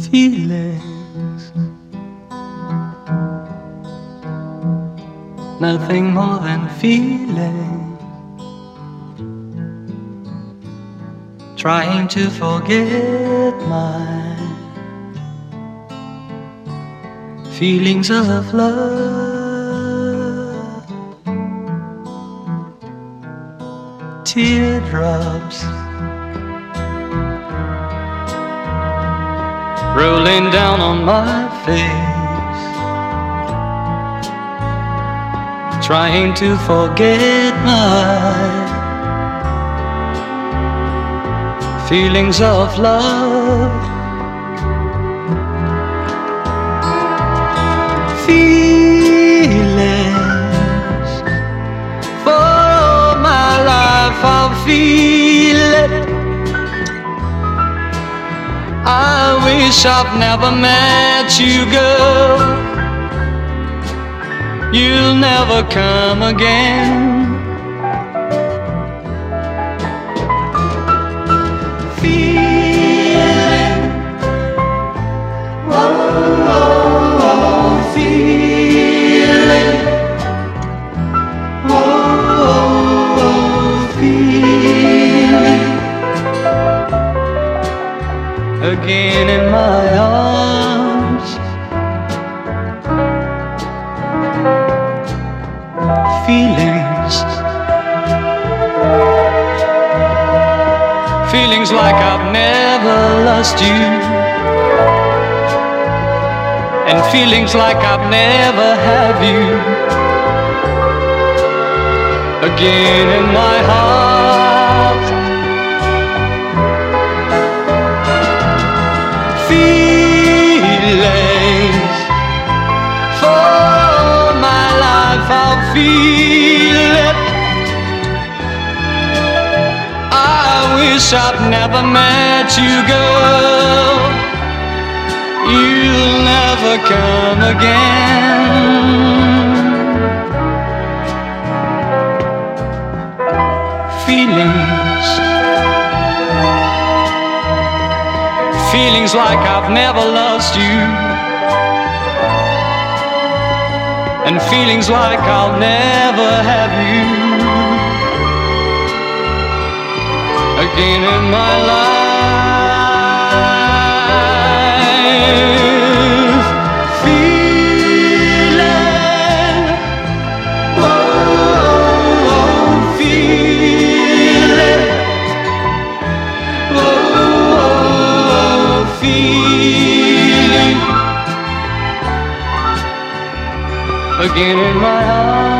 feelings, nothing more than feeling, trying to forget my feelings of love. Teardrops rolling down on my face, trying to forget my feelings of love. Feelings, for all my life I'll feel it. I wish I've never met you, girl. You'll never come again. Feeling, oh, oh, oh, feeling, oh, oh, oh, feeling, again in my arms. Feelings, feelings like I've never lost you, and feelings like I've never had you, again in my heart. Feelings, for all my life I'll feel it. I wish I'd never met you, girl. You'll never come again. Feelings, feelings like I've never lost you, and feelings like I'll never have you, again in my life. Feeling, oh, oh, feeling, oh, oh, feeling, again in my heart.